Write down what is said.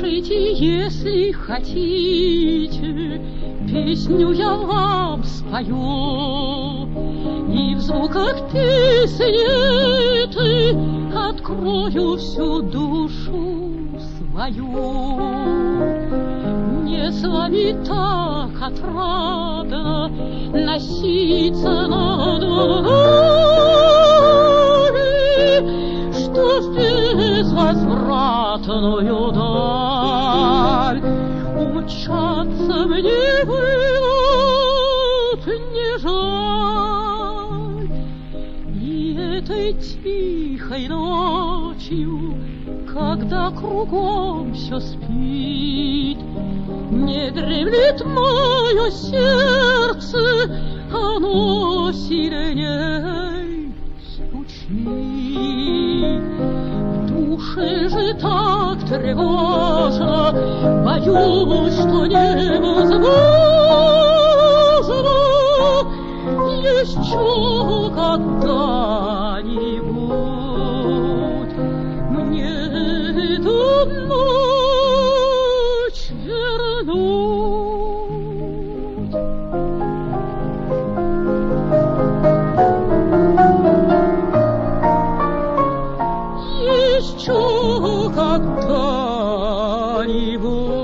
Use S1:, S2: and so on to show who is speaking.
S1: Слушайте, если хотите, песню я вам спою, и в звуках песни этой открою всю душу свою. Мне с вами так отрадно носиться над водами, что в безвозвратную даль умчаться мне будет не жаль. И этой тихой ночью, когда кругом все спит, не дремлет мое сердце, оно сильней стучит. В душе же так тревожно, боюсь, что невозможно еще когда-нибудь мне эту ночь вернуть. Еще когда-нибудь.